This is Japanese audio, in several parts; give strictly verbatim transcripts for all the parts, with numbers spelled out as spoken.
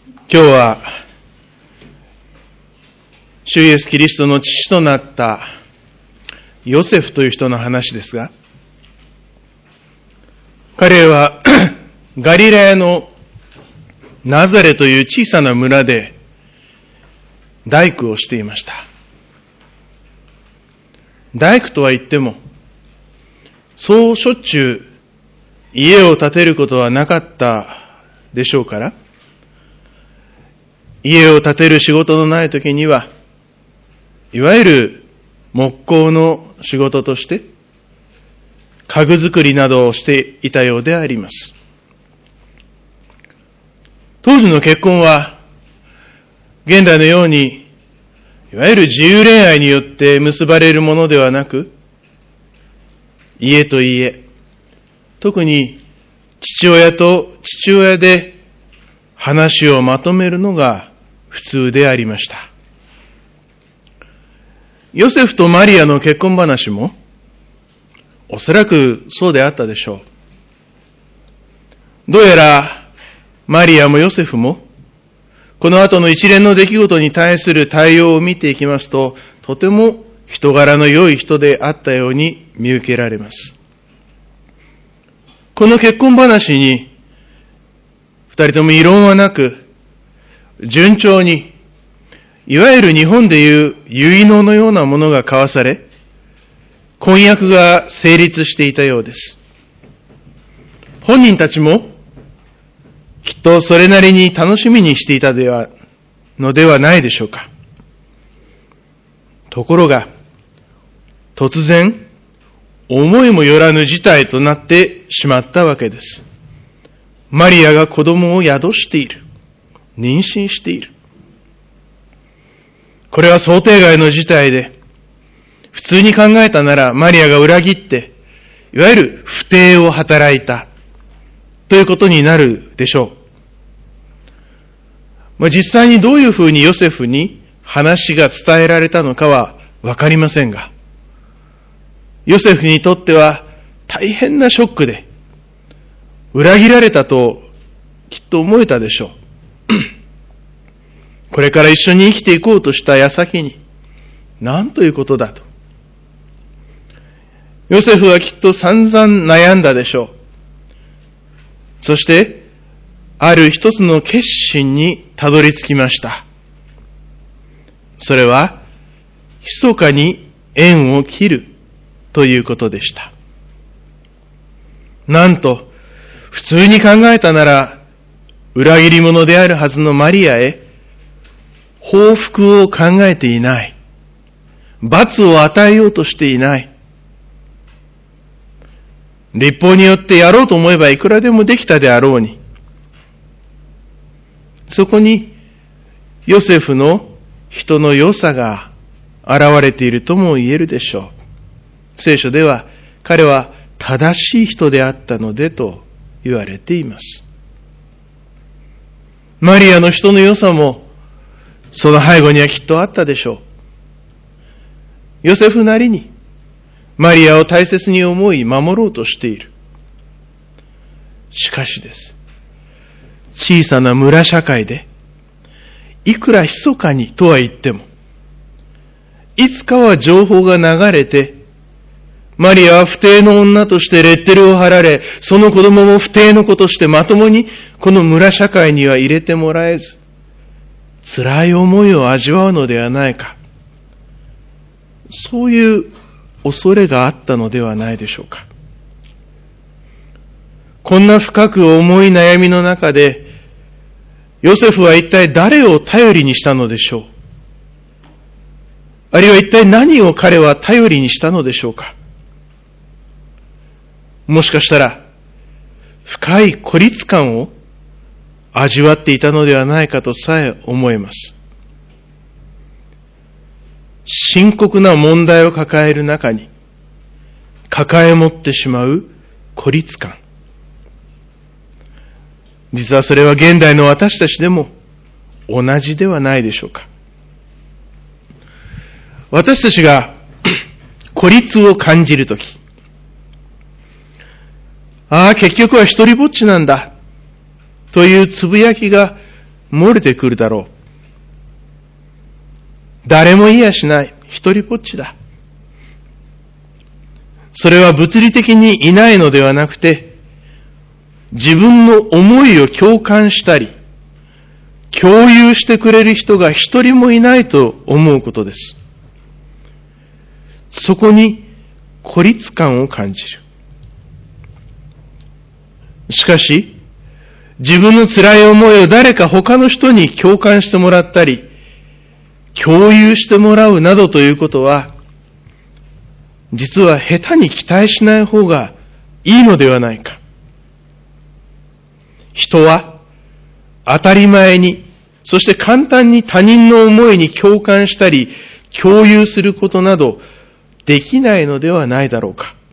今日は主イエスキリストの父となったヨセフという人の話ですが、彼はガリラヤのナザレという小さな村で大工をしていました。大工とは言っても、そうしょっちゅう家を建てることはなかったでしょうから、家を建てる仕事のないときには、いわゆる木工の仕事として、家具作りなどをしていたようであります。当時の結婚は、現代のように、いわゆる自由恋愛によって結ばれるものではなく、家と家、特に父親と父親で話をまとめるのが普通でありました。ヨセフとマリアの結婚話もおそらくそうであったでしょう。どうやらマリアもヨセフもこの後の一連の出来事に対する対応を見ていきますと、とても人柄の良い人であったように見受けられます。この結婚話に二人とも異論はなく、順調に、いわゆる日本でいう結納のようなものが交わされ、婚約が成立していたようです。本人たちもきっとそれなりに楽しみにしていたではのではないでしょうか。ところが、突然、思いもよらぬ事態となってしまったわけです。マリアが子供を宿している。妊娠している。これは想定外の事態で、普通に考えたならマリアが裏切って、いわゆる不貞を働いたということになるでしょう。まあ、実際にどういうふうにヨセフに話が伝えられたのかはわかりませんが、ヨセフにとっては大変なショックで、裏切られたときっと思えたでしょう。これから一緒に生きていこうとした矢先に、なんということだと。ヨセフはきっと散々悩んだでしょう。そして、ある一つの決心にたどり着きました。それは、密かに縁を切るということでした。なんと、普通に考えたなら、裏切り者であるはずのマリアへ、報復を考えていない。罰を与えようとしていない。律法によってやろうと思えばいくらでもできたであろうに。そこに、ヨセフの人の良さが現れているとも言えるでしょう。聖書では、彼は正しい人であったのでと言われています。マリアの人の良さも、その背後にはきっとあったでしょう。ヨセフなりに、マリアを大切に思い守ろうとしている。しかしです。小さな村社会で、いくら密かにとは言っても、いつかは情報が流れて、マリアは不貞の女としてレッテルを貼られ、その子供も不貞の子としてまともにこの村社会には入れてもらえず、辛い思いを味わうのではないか。そういう恐れがあったのではないでしょうか。こんな深く重い悩みの中で、ヨセフは一体誰を頼りにしたのでしょう。あるいは一体何を彼は頼りにしたのでしょうか。もしかしたら、深い孤立感を味わっていたのではないかとさえ思えます。深刻な問題を抱える中に、抱え持ってしまう孤立感。実はそれは現代の私たちでも同じではないでしょうか。私たちが孤立を感じるとき、ああ、結局は一人ぼっちなんだというつぶやきが漏れてくるだろう。誰もいやしない。一人ぽっちだ。それは物理的にいないのではなくて、自分の思いを共感したり、共有してくれる人が一人もいないと思うことです。そこに孤立感を感じる。しかし、自分の辛い思いを誰か他の人に共感してもらったり、共有してもらうなどということは、実は下手に期待しない方がいいのではないか。人は当たり前に、そして簡単に他人の思いに共感したり、共有することなどできないのではないだろうか。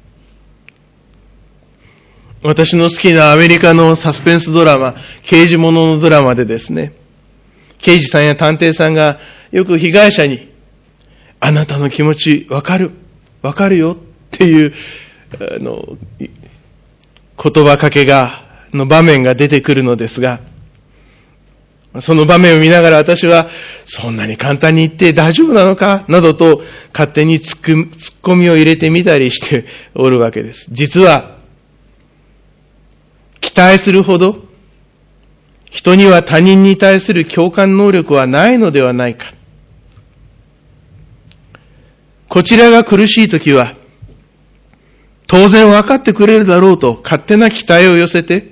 私の好きなアメリカのサスペンスドラマ、刑事物のドラマでですね、刑事さんや探偵さんがよく被害者に、あなたの気持ちわかる、わかるよっていう、あの、言葉かけが、の場面が出てくるのですが、その場面を見ながら私は、そんなに簡単に言って大丈夫なのかなどと勝手にツッコミを入れてみたりしておるわけです。実は、期待するほど、人には他人に対する共感能力はないのではないか。こちらが苦しいときは、当然分かってくれるだろうと勝手な期待を寄せて、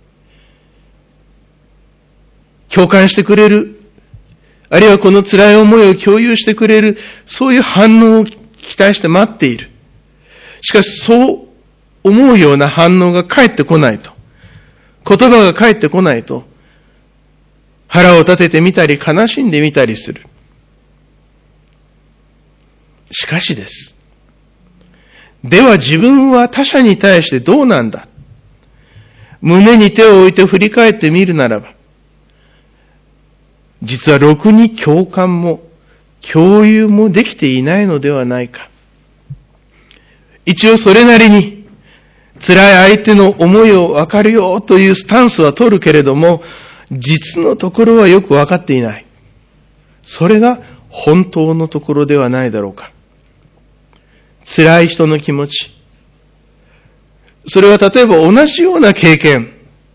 共感してくれる、あるいはこの辛い思いを共有してくれる、そういう反応を期待して待っている。しかしそう思うような反応が返ってこないと、言葉が返ってこないと、腹を立ててみたり悲しんでみたりする。しかしです。では自分は他者に対してどうなんだ？胸に手を置いて振り返ってみるならば、実はろくに共感も共有もできていないのではないか。一応それなりに辛い相手の思いを分かるよというスタンスは取るけれども、実のところはよく分かっていない。それが本当のところではないだろうか。辛い人の気持ち。それは例えば同じような経験。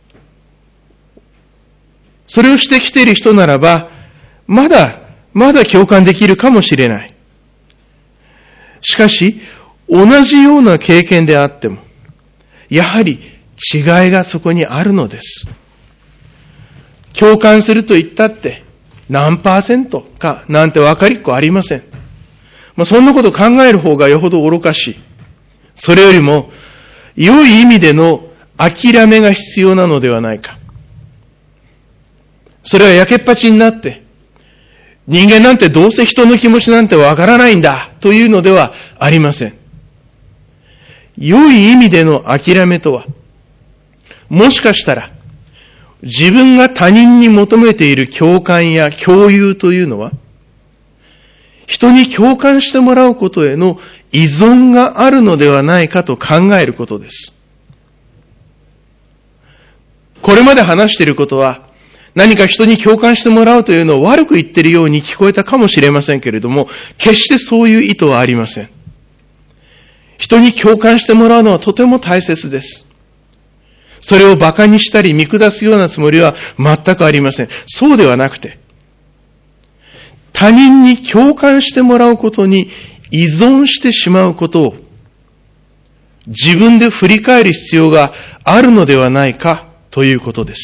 それをしてきている人ならば、まだ、まだ共感できるかもしれない。しかし、同じような経験であっても、やはり違いがそこにあるのです。共感すると言ったって、何パーセントかなんて分かりっこありません。まあ、そんなこと考える方がよほど愚かしい。それよりも、良い意味での諦めが必要なのではないか。それは焼けっぱちになって、人間なんてどうせ人の気持ちなんてわからないんだというのではありません。良い意味での諦めとは、もしかしたら、自分が他人に求めている共感や共有というのは、人に共感してもらうことへの依存があるのではないかと考えることです。これまで話していることは、何か人に共感してもらうというのを悪く言っているように聞こえたかもしれませんけれども、決してそういう意図はありません。人に共感してもらうのはとても大切です。それを馬鹿にしたり見下すようなつもりは全くありません。そうではなくて、他人に共感してもらうことに依存してしまうことを自分で振り返る必要があるのではないかということです。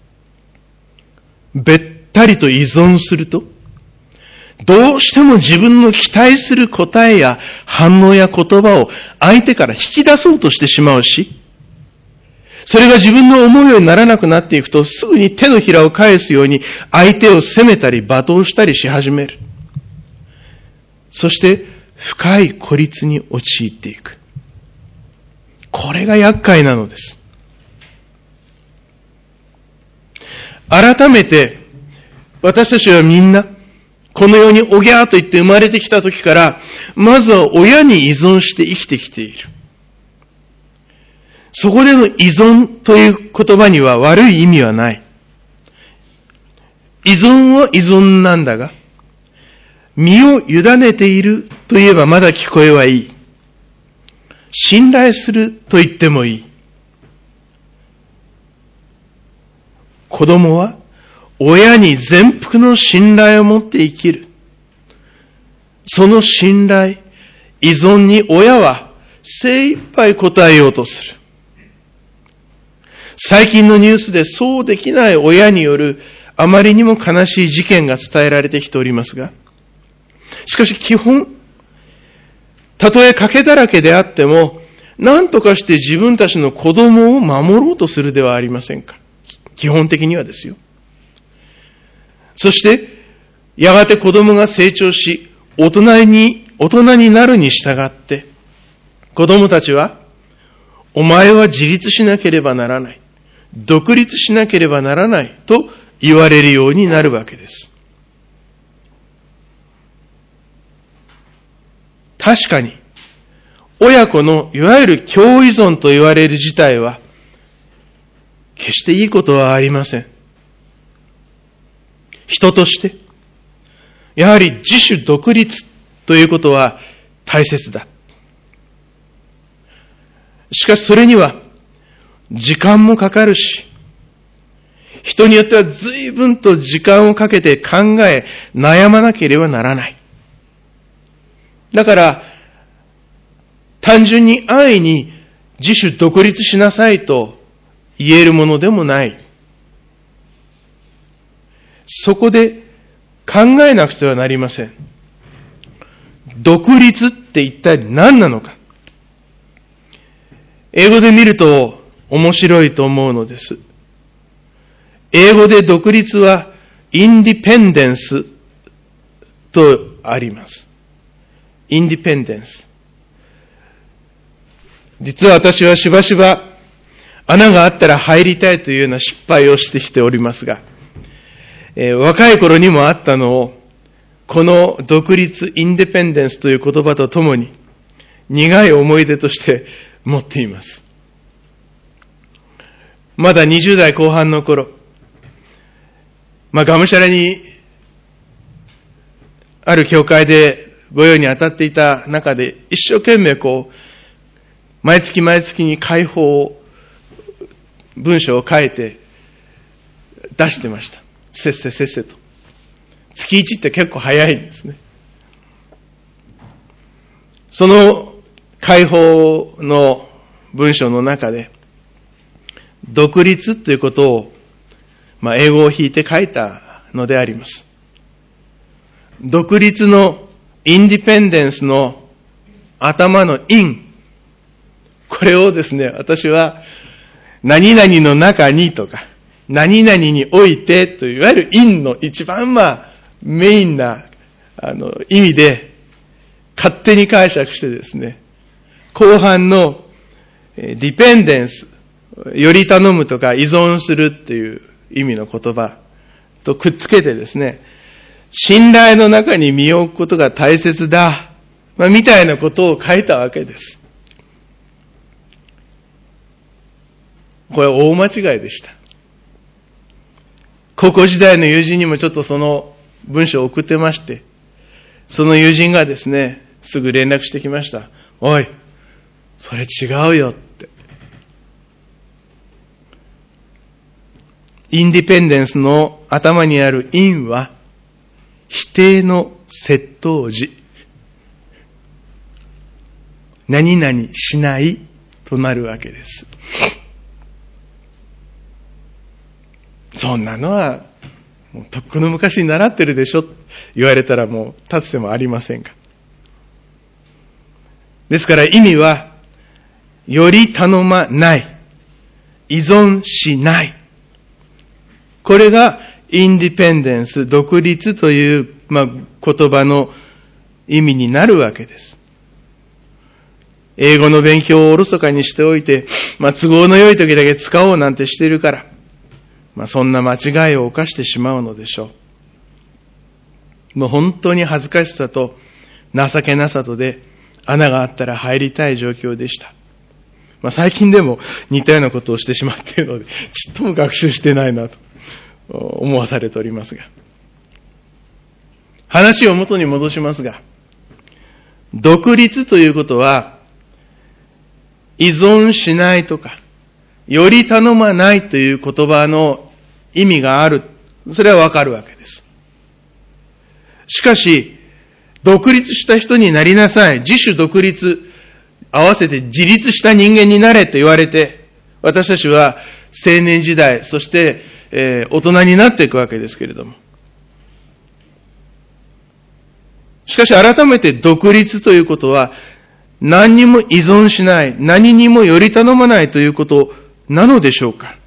べったりと依存すると、どうしても自分の期待する答えや反応や言葉を相手から引き出そうとしてしまうし、それが自分の思うようにならなくなっていくと、すぐに手のひらを返すように相手を責めたり罵倒したりし始める。そして深い孤立に陥っていく。これが厄介なのです。改めて、私たちはみんな、この世におぎゃーと言って生まれてきた時から、まずは親に依存して生きてきている。そこでの依存という言葉には悪い意味はない。 依存は依存なんだが、身を委ねていると言えばまだ聞こえはいい。信頼すると言ってもいい。子供は親に全幅の信頼を持って生きる。その信頼、依存に親は精一杯応えようとする。最近のニュースでそうできない親によるあまりにも悲しい事件が伝えられてきておりますが、しかし基本、たとえ賭けだらけであっても、何とかして自分たちの子供を守ろうとするではありませんか。基本的にはですよ。そして、やがて子供が成長し、大人に、大人になるに従って、子供たちは、お前は自立しなければならない。独立しなければならないと言われるようになるわけです。確かに、親子のいわゆる共依存と言われる事態は、決していいことはありません。人として、やはり自主独立ということは大切だ。しかしそれには、時間もかかるし、人によっては随分と時間をかけて考え、悩まなければならない。だから、単純に安易に自主独立しなさいと言えるものでもない。そこで考えなくてはなりません。独立って一体何なのか。英語で見ると面白いと思うのです。英語で独立はインディペンデンスとあります。インディペンデンス。実は私はしばしば穴があったら入りたいというような失敗をしてきておりますが、えー、若い頃にもあったのを、この独立、インディペンデンスという言葉とともに苦い思い出として持っています。まだにじゅう代後半の頃、まあ、がむしゃらにある教会で御用に当たっていた中で、一生懸命こう、毎月毎月に解放文章を書いて出してました。せっせせっせと。月いちって結構早いんですね。その解放の文章の中で、独立ということを、まあ、英語を引いて書いたのであります。独立のインディペンデンスの頭のイン、これをですね、私は何々の中にとか、何々においてという、いわゆるインの一番まあメインなあの意味で勝手に解釈してですね、後半のディペンデンス、より頼むとか依存するっていう意味の言葉とくっつけてですね、信頼の中に身を置くことが大切だ、まあ、みたいなことを書いたわけです。これは大間違いでした。高校時代の友人にもちょっとその文章を送ってまして、その友人がですね、すぐ連絡してきました。おい、それ違うよって。インディペンデンスの頭にある因は、否定の窃盗時。何々しないとなるわけです。そんなのは、もうとっくの昔に習ってるでしょ言われたらもう立つ瀬もありませんが。ですから意味は、より頼まない。依存しない。これがインディペンデンス、独立という、まあ、言葉の意味になるわけです。英語の勉強をおろそかにしておいて、まあ、都合の良い時だけ使おうなんてしているから、まあ、そんな間違いを犯してしまうのでしょう。もう本当に恥ずかしさと情けなさとで穴があったら入りたい状況でした。まあ、最近でも似たようなことをしてしまっているので、ちっとも学習してないなと思わされておりますが。話を元に戻しますが、独立ということは、依存しないとか、より頼まないという言葉の意味がある。それはわかるわけです。しかし、独立した人になりなさい。自主独立、合わせて自立した人間になれと言われて、私たちは青年時代、そして、えー、大人になっていくわけですけれども。しかし改めて独立ということは、何にも依存しない、何にもより頼まないということなのでしょうか。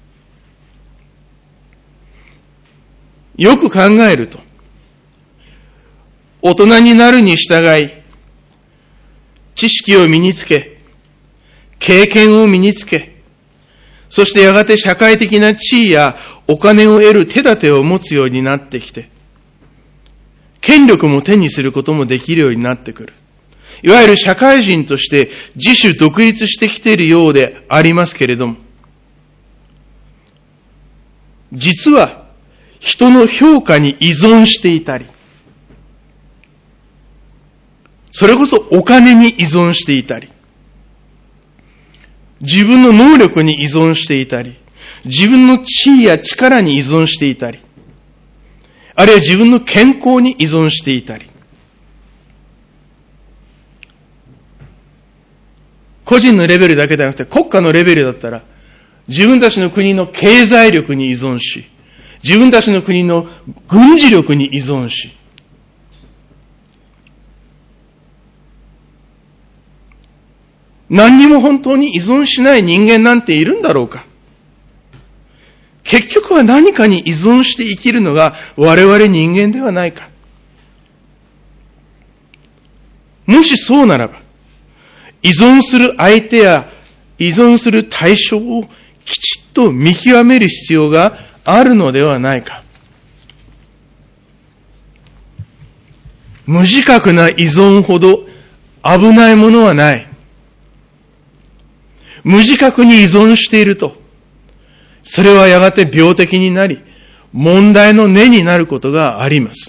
よく考えると、大人になるに従い、知識を身につけ、経験を身につけ、そしてやがて社会的な地位やお金を得る手立てを持つようになってきて、権力も手にすることもできるようになってくる。いわゆる社会人として自主独立してきているようでありますけれども、実は人の評価に依存していたり、それこそお金に依存していたり、自分の能力に依存していたり、自分の地位や力に依存していたり、あるいは自分の健康に依存していたり、個人のレベルだけではなくて国家のレベルだったら、自分たちの国の経済力に依存し、自分たちの国の軍事力に依存し、何にも本当に依存しない人間なんているんだろうか。結局は何かに依存して生きるのが我々人間ではないか。もしそうならば、依存する相手や依存する対象をきちっと見極める必要があるのではないか。無自覚な依存ほど危ないものはない。無自覚に依存していると、それはやがて病的になり、問題の根になることがあります。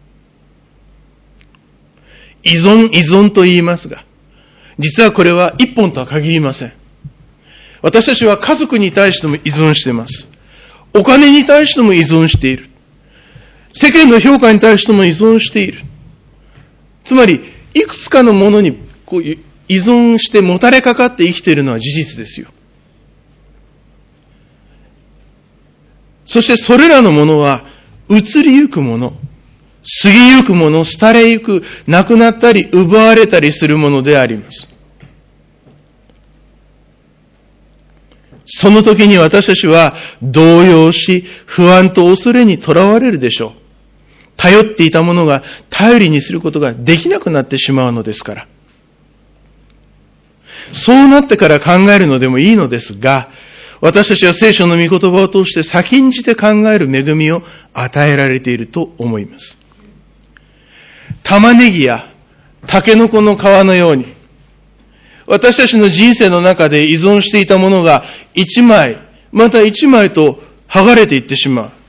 依存、依存と言いますが、実はこれは一本とは限りません。私たちは家族に対しても依存しています。お金に対しても依存している。世間の評価に対しても依存している。つまり、いくつかのものにこう依存してもたれかかって生きているのは事実ですよ。そしてそれらのものは移りゆくもの、過ぎゆくもの、廃れゆく、なくなったり奪われたりするものであります。その時に私たちは動揺し、不安と恐れにとらわれるでしょう。頼っていたものが頼りにすることができなくなってしまうのですから。そうなってから考えるのでもいいのですが、私たちは聖書の御言葉を通して先んじて考える恵みを与えられていると思います。玉ねぎやタケノコの皮のように、私たちの人生の中で依存していたものが一枚、また一枚と剥がれていってしまう。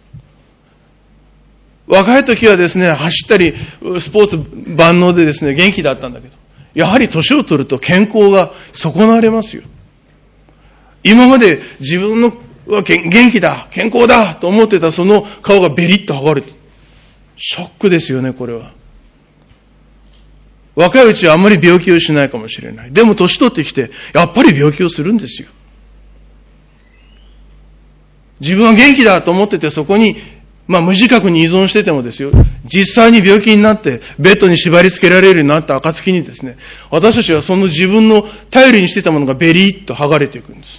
若い時はですね、走ったり、スポーツ万能でですね、元気だったんだけど、やはり年を取ると健康が損なわれますよ。今まで自分の元気だ、健康だと思ってたその顔がベリッと剥がれて、ショックですよね、これは。若いうちはあんまり病気をしないかもしれない。でも年取ってきて、やっぱり病気をするんですよ。自分は元気だと思ってて、そこに、まあ無自覚に依存しててもですよ、実際に病気になって、ベッドに縛り付けられるようになった暁にですね、私たちはその自分の頼りにしてたものがベリッと剥がれていくんです。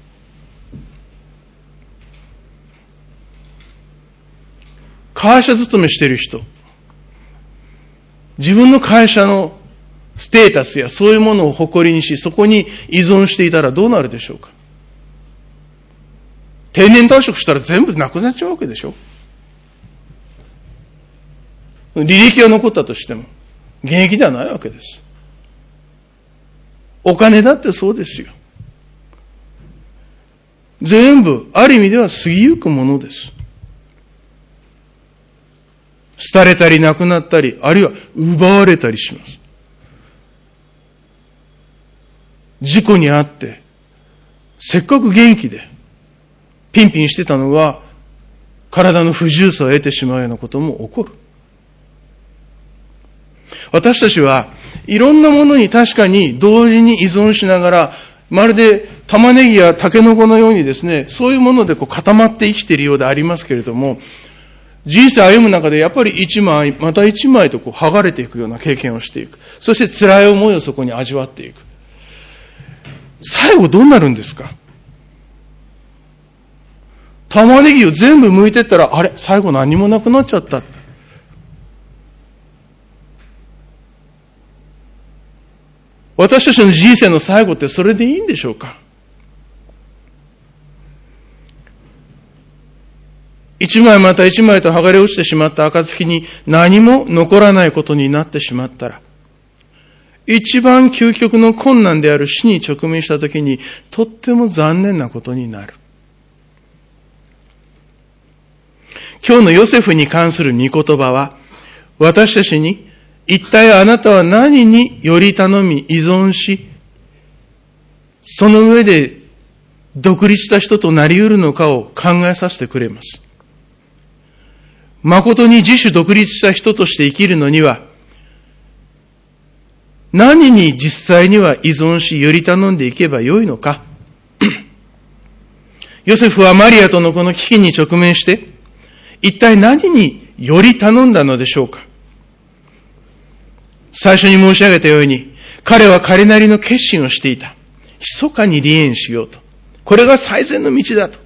会社勤めしている人、自分の会社のステータスやそういうものを誇りにし、そこに依存していたらどうなるでしょうか。定年退職したら全部なくなっちゃうわけでしょ。履歴が残ったとしても現役ではないわけです。お金だってそうですよ。 全部、ある意味では過ぎゆくものです。廃れたりなくなったり、あるいは奪われたりします。事故に遭って、せっかく元気で、ピンピンしてたのが、体の不自由さを得てしまうようなことも起こる。私たちはいろんなものに確かに同時に依存しながら、まるで玉ねぎやタケノコのようにですね、そういうものでこう固まって生きているようでありますけれども、人生歩む中でやっぱり一枚、また一枚とこう剥がれていくような経験をしていく。そして辛い思いをそこに味わっていく。最後どうなるんですか？玉ねぎを全部剥いてったら、あれ最後何もなくなっちゃった。私たちの人生の最後ってそれでいいんでしょうか？一枚また一枚と剥がれ落ちてしまった暁に何も残らないことになってしまったら、一番究極の困難である死に直面したときにとっても残念なことになる。今日のヨセフに関する御言葉は、私たちに一体あなたは何により頼み依存し、その上で独立した人となり得るのかを考えさせてくれます。誠に自主独立した人として生きるのには、何に実際には依存し、より頼んでいけばよいのか。ヨセフはマリアとのこの危機に直面して、一体何により頼んだのでしょうか。最初に申し上げたように、彼は彼なりの決心をしていた。密かに離縁しようと。これが最善の道だと。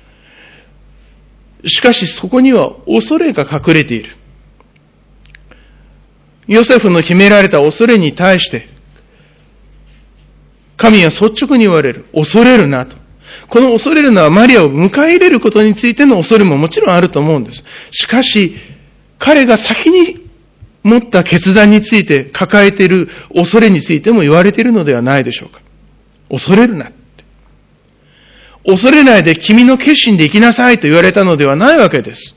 しかしそこには恐れが隠れている。ヨセフの秘められた恐れに対して、神は率直に言われる。恐れるなと。この恐れるのはマリアを迎え入れることについての恐れももちろんあると思うんです。しかし、彼が先に持った決断について抱えている恐れについても言われているのではないでしょうか。恐れるなって。恐れないで君の決心で生きなさいと言われたのではないわけです。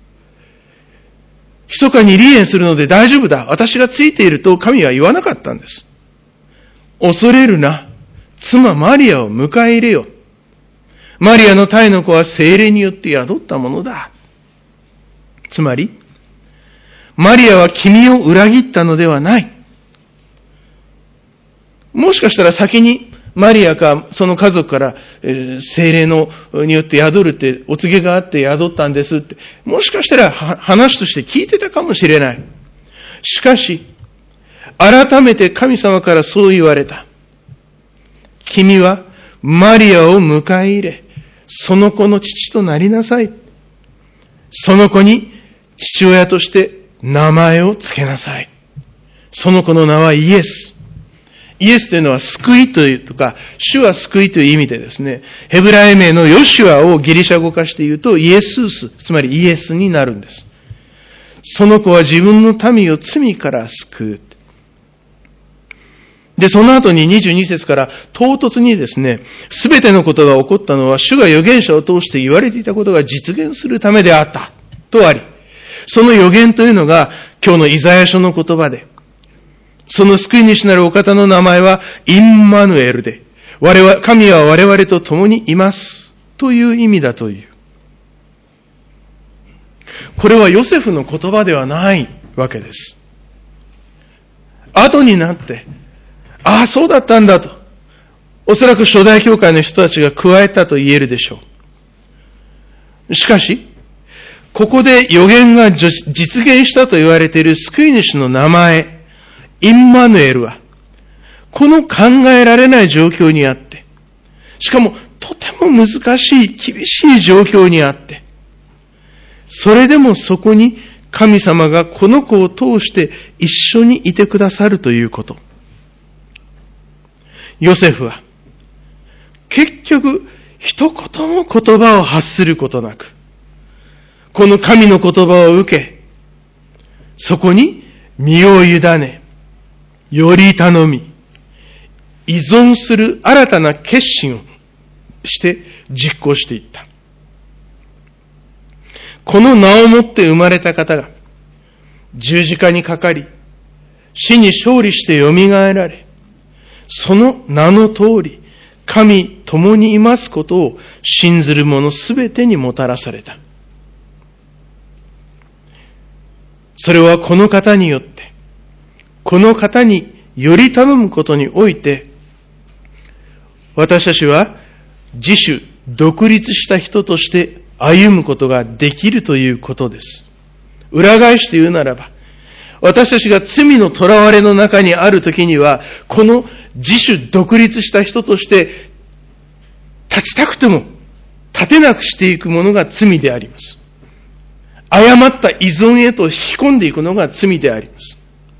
密かに離縁するので大丈夫だ。私がついていると神は言わなかったんです。恐れるな。妻マリアを迎え入れよ。マリアの胎の子は聖霊によって宿ったものだ。つまり、マリアは君を裏切ったのではない。もしかしたら先にマリアかその家族から、えー、聖霊のによって宿るってお告げがあって宿ったんですって、もしかしたら話として聞いてたかもしれない。しかし、改めて神様からそう言われた。君はマリアを迎え入れ、その子の父となりなさい。その子に父親として名前を付けなさい。その子の名はイエス。イエスというのは救いというとか、主は救いという意味でですね、ヘブライ名のヨシュアをギリシャ語化して言うとイエスース、つまりイエスになるんです。その子は自分の民を罪から救う。で、その後ににじゅうに節から唐突にですね、すべてのことが起こったのは主が預言者を通して言われていたことが実現するためであったとあり、その預言というのが今日のイザヤ書の言葉で、その救い主なるお方の名前はインマヌエルで、我々、神は我々と共にいますという意味だという。これはヨセフの言葉ではないわけです。後になって、ああ、そうだったんだと。おそらく初代教会の人たちが加えたと言えるでしょう。しかし、ここで預言が実現したと言われている救い主の名前、インマヌエルは、この考えられない状況にあって、しかもとても難しい、厳しい状況にあって、それでもそこに神様がこの子を通して一緒にいてくださるということ。ヨセフは、結局、一言も言葉を発することなく、この神の言葉を受け、そこに身を委ね、より頼み、依存する新たな決心をして実行していった。この名をもって生まれた方が十字架にかかり、死に勝利してよみがえられ、その名の通り、神共にいますことを信ずる者すべてにもたらされた。それはこの方によって、この方により頼むことにおいて、私たちは自主、独立した人として歩むことができるということです。裏返して言うならば、私たちが罪の囚われの中にあるときには、この自主独立した人として立ちたくても立てなくしていくものが罪であります。誤った依存へと引き込んでいくのが罪であります。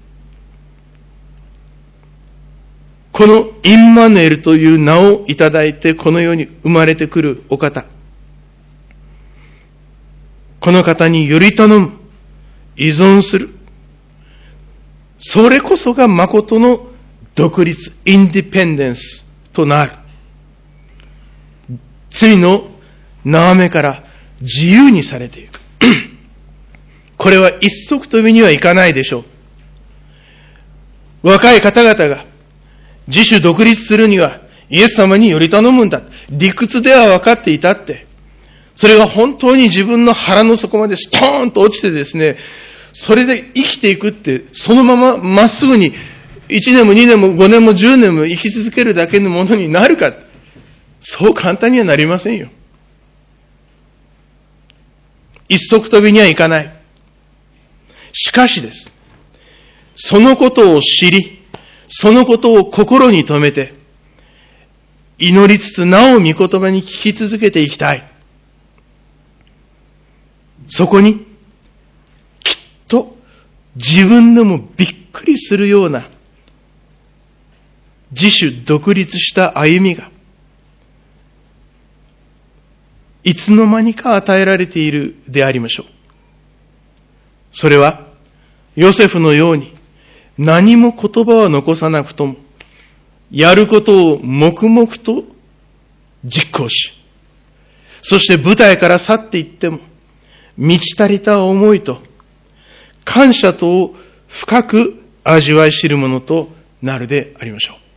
このインマヌエルという名をいただいてこの世に生まれてくるお方。この方により頼む、依存する。それこそが誠の独立、インディペンデンスとなる。罪の縄目から自由にされていく。これは一足飛びにはいかないでしょう。若い方々が自主独立するにはイエス様により頼むんだ。理屈では分かっていたって。それが本当に自分の腹の底までストーンと落ちてですね、それで生きていくって、そのまままっすぐにいちねんもにねんもごねんもじゅうねんも生き続けるだけのものになるか。そう簡単にはなりませんよ。一足飛びにはいかない。しかしです。そのことを知り、そのことを心に留めて、祈りつつなお御言葉に聞き続けていきたい。そこに、きっと自分でもびっくりするような、自主独立した歩みが、いつの間にか与えられているでありましょう。それは、ヨセフのように、何も言葉は残さなくとも、やることを黙々と実行し、そして舞台から去っていっても、満ち足りた思いと、感謝とを深く味わい知るものとなるでありましょう。